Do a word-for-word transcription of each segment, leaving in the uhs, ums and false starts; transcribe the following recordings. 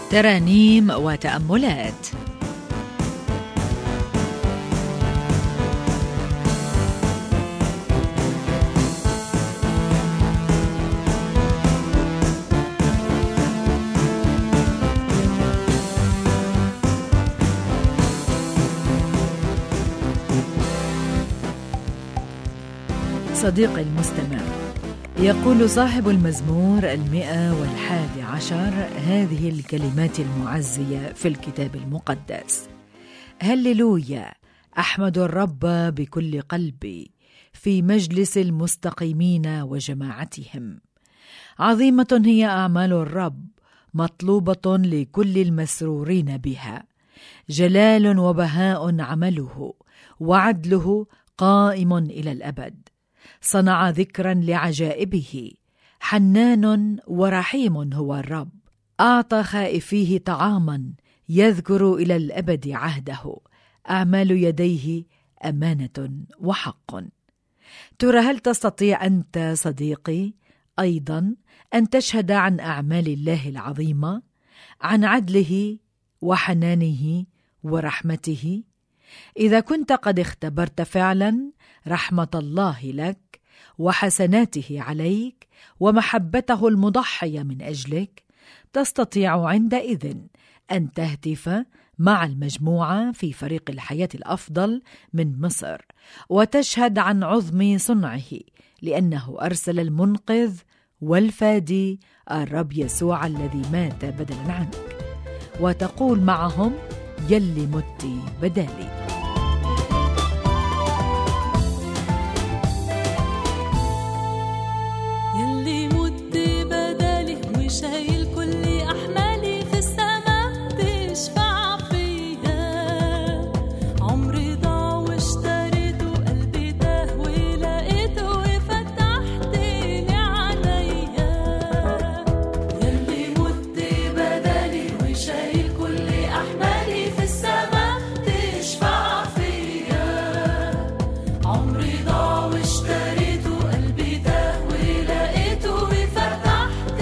ترانيم وتأملات. صديقي المستمع، يقول صاحب المزمور المئة والحادي عشر هذه الكلمات المعزية في الكتاب المقدس: هللويا، أحمد الرب بكل قلبي في مجلس المستقيمين وجماعتهم. عظيمة هي أعمال الرب، مطلوبة لكل المسرورين بها. جلال وبهاء عمله، وعدله قائم إلى الأبد. صنع ذكرا لعجائبه، حنان ورحيم هو الرب. أعطى خائفيه طعاما، يذكر إلى الأبد عهده. أعمال يديه أمانة وحق. ترى هل تستطيع أنت صديقي أيضا أن تشهد عن أعمال الله العظيمة، عن عدله وحنانه ورحمته؟ إذا كنت قد اختبرت فعلا رحمة الله لك وحسناته عليك ومحبته المضحية من أجلك، تستطيع عندئذ أن تهتف مع المجموعة في فريق الحياة الأفضل من مصر وتشهد عن عظم صنعه، لأنه أرسل المنقذ والفادي الرب يسوع الذي مات بدلا عنك، وتقول معهم: يلي متي بدالي. شايل كل أحمالي في السماء، تشفع فيا. عمري ضاع واشتريته، قلبي تاه ولقيته، وفتحت لي عليا. يلي مت بدالي وشايل كل أحمالي في السماء، تشفع فيا. عمري ضاع واشتريته، قلبي تاه ولقيته، وفتحت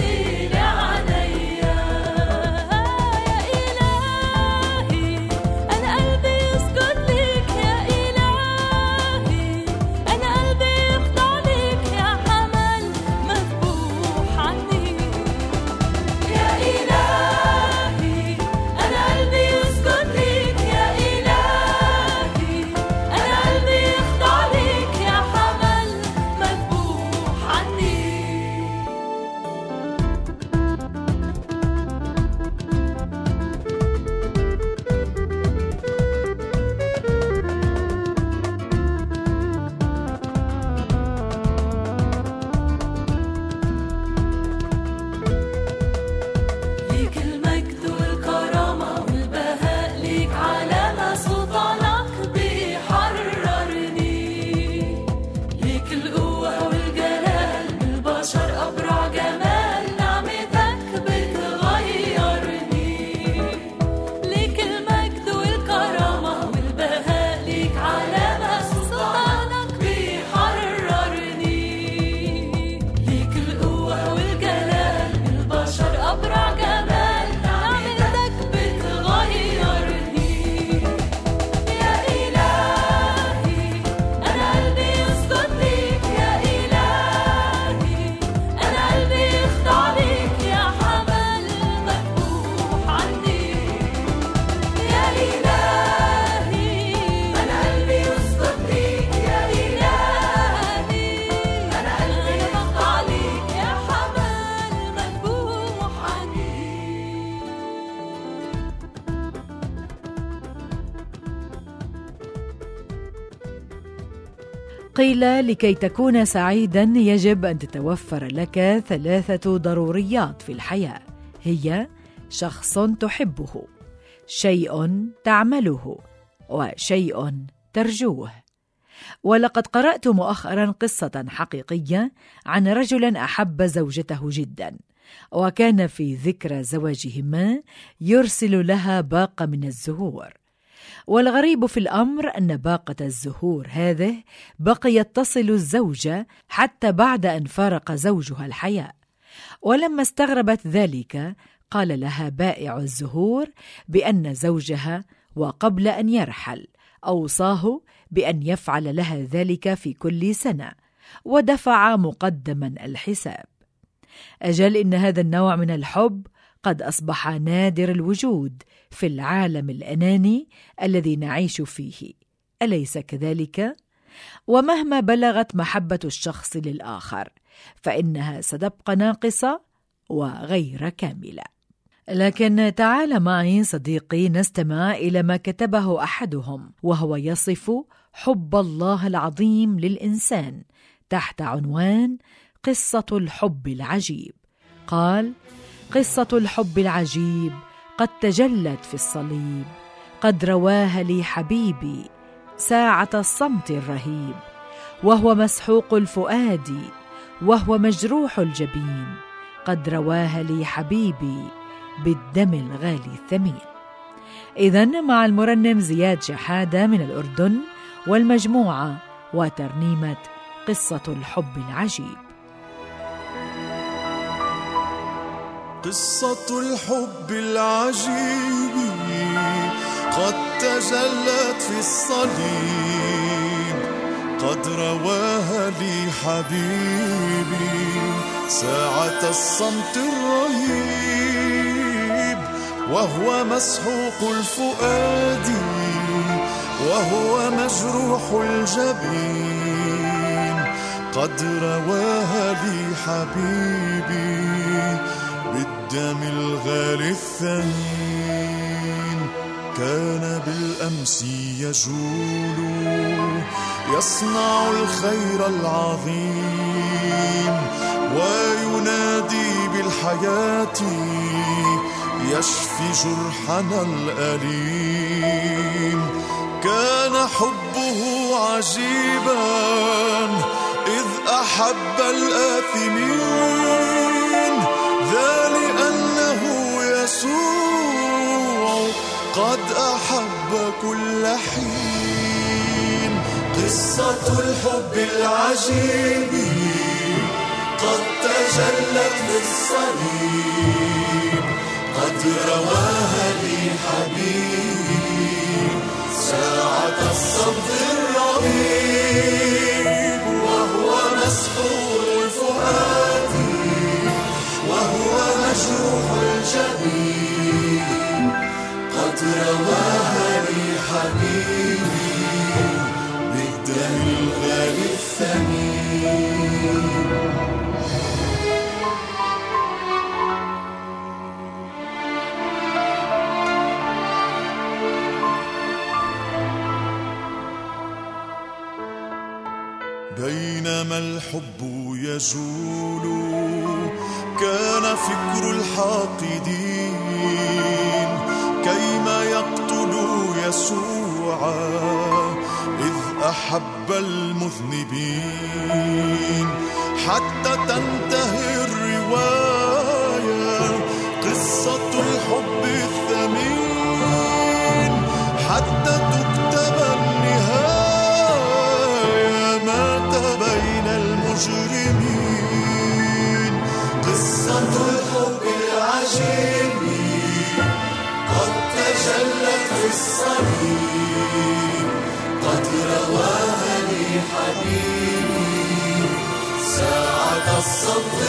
قيل لكي تكون سعيدا يجب أن تتوفر لك ثلاثة ضروريات في الحياة، هي شخص تحبه، شيء تعمله، وشيء ترجوه. ولقد قرأت مؤخرا قصة حقيقية عن رجل أحب زوجته جدا، وكان في ذكرى زواجهما يرسل لها باقة من الزهور. والغريب في الأمر أن باقة الزهور هذه بقيت تصل الزوجة حتى بعد أن فارق زوجها الحياة. ولما استغربت ذلك قال لها بائع الزهور بأن زوجها وقبل أن يرحل أوصاه بأن يفعل لها ذلك في كل سنة، ودفع مقدما الحساب. أجل إن هذا النوع من الحب قد أصبح نادر الوجود في العالم الأناني الذي نعيش فيه، أليس كذلك؟ ومهما بلغت محبة الشخص للآخر فإنها ستبقى ناقصة وغير كاملة. لكن تعال معي صديقي نستمع إلى ما كتبه أحدهم وهو يصف حب الله العظيم للإنسان تحت عنوان قصة الحب العجيب. قال: قصة الحب العجيب قد تجلت في الصليب، قد رواها لي حبيبي ساعة الصمت الرهيب، وهو مسحوق الفؤاد وهو مجروح الجبين، قد رواها لي حبيبي بالدم الغالي الثمين. إذن مع المرنم زياد شحادة من الأردن والمجموعة وترنيمة قصة الحب العجيب. قصة الحب العجيب قد تجلت في الصليب، قد رواها لي حبيبي ساعة الصمت الرهيب، وهو مسحوق الفؤاد وهو مجروح الجبين، قد رواها لي حبيبي بالدم الغالي الثمين. كان بالأمس يجول يصنع الخير العظيم، وينادي بالحياة يشفي جرحنا الأليم. كان حبه عجيبا إذ أحب الآثمين، ذا لأنه يسوع قد أحب كل حين. قصة الحب العجيب قد تجلت في الصليب، قد رواها لي حبيبي ساعة الصمت الرهيب، وهو مسحوق الفؤاد وهو مجروح الجبين، قد رواها لي حبيبي بالدم الغالي الثمين. بينما الحب يجول كان فكر الحاقدين كيما يقتلوا يسوع إذ أحب المذنبين، حتى تنتهي الرواية قصة الحب الثمين، حتى تكتب النهاية مات بين المجرمين. قصة الحب العجيب قد تجلت في الصليب، قد رواها لي حبيبي ساعة الصمت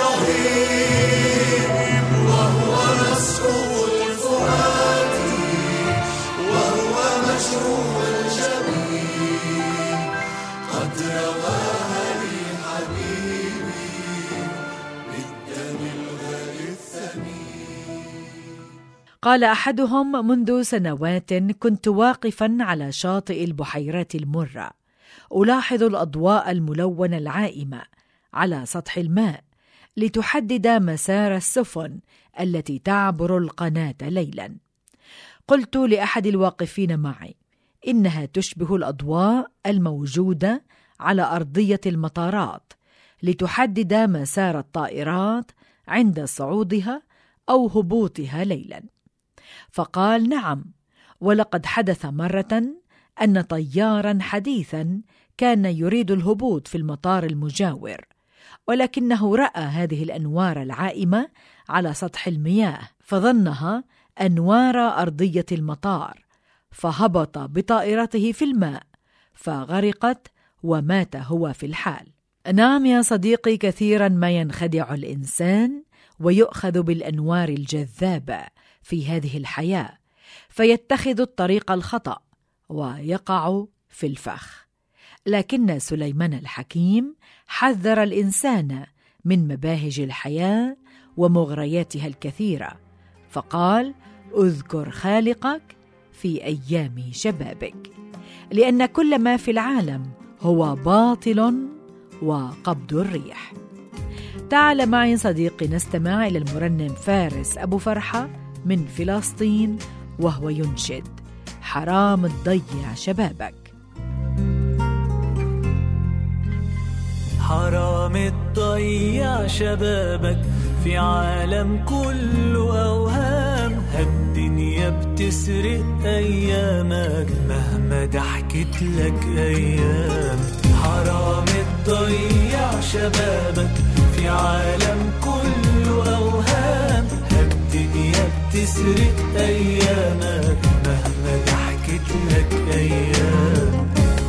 الرهيب، وهو مسحوق الفؤاد وهو مجروح الجبين، قد رواها لي حبيبي بالدم الغالي الثمين. قال أحدهم: منذ سنوات كنت واقفا على شاطئ البحيرات المرة ألاحظ الأضواء الملونة العائمة على سطح الماء لتحدد مسار السفن التي تعبر القناة ليلا. قلت لأحد الواقفين معي: إنها تشبه الأضواء الموجودة على أرضية المطارات لتحدد مسار الطائرات عند صعودها أو هبوطها ليلا. فقال: نعم، ولقد حدث مرة أن طيارا حديثا كان يريد الهبوط في المطار المجاور، ولكنه رأى هذه الأنوار العائمة على سطح المياه فظنها أنوار أرضية المطار، فهبط بطائرته في الماء فغرقت ومات هو في الحال. نعم يا صديقي، كثيرا ما ينخدع الإنسان ويؤخذ بالأنوار الجذابة في هذه الحياة فيتخذ الطريق الخطأ ويقع في الفخ. لكن سليمان الحكيم حذر الإنسان من مباهج الحياة ومغرياتها الكثيرة، فقال: اذكر خالقك في أيام شبابك، لأن كل ما في العالم هو باطل وقبض الريح. تعال معي صديقي نستمع إلى المرنم فارس أبو فرحة من فلسطين وهو ينشد: حرام تضيع شبابك. حرام تضيع شبابك في عالم كله أوهام، هالدنيا بتسرق أيامك مهما ضحكت لك أيام. حرام تضيع شبابك في عالم كله أوهام، هالدنيا بتسرق أيامك مهما ضحكت لك أيام.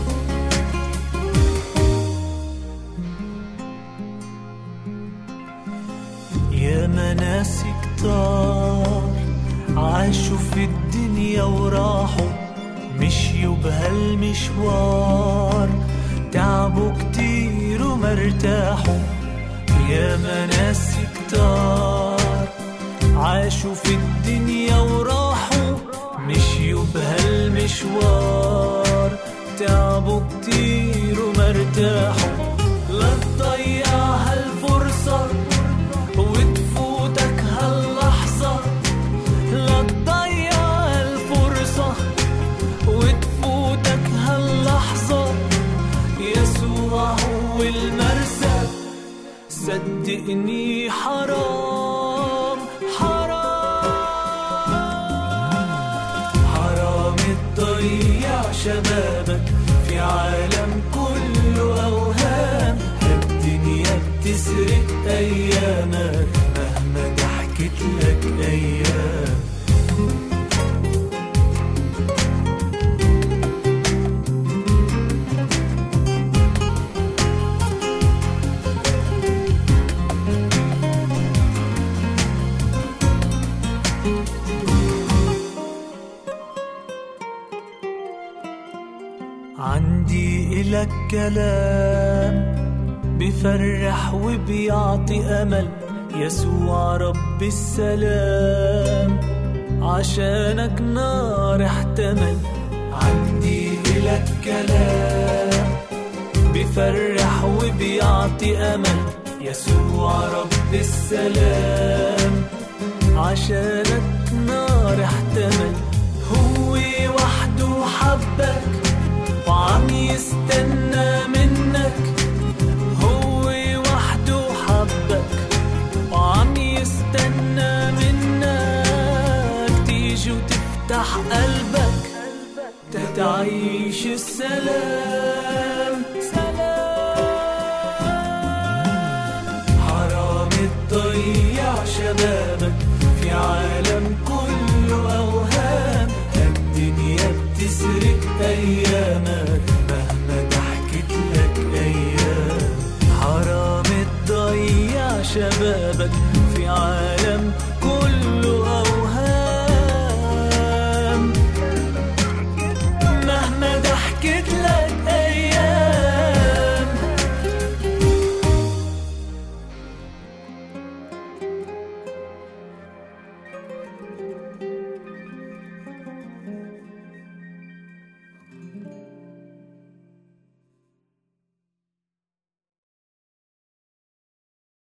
يا مناس كتار عاشوا في الدنيا وراحوا، مشيوا بهالمشوار تعبوا كتير ومرتاحوا. يا مناس كتار عاشوا في الدنيا وراحوا، مشيوا بهالمشوار تعبوا كتير ومرتاحوا. لا تضيع هالفرصة وتفوتك هاللحظة، لا تضيع هالفرصة وتفوتك هاللحظة. يسوع هو المرسى، صدقني حرام حرام حرام تضيع شبابك في عالم كله أوهام، هالدنيا بتسرق أيامك مهما ضحكت لك أيام. عندي إلك كلام بفرح وبيعطي أمل، يسوع رب السلام عشانك نار احتمل. عندي إلك كلام بفرح وبيعطي أمل، يسوع رب السلام عشانك نار احتمل. هو وحده حبك وعم يستنى منك، هو وحده حبك وعم يستنى منك تيجي وتفتح قلبك تتعيش السلام.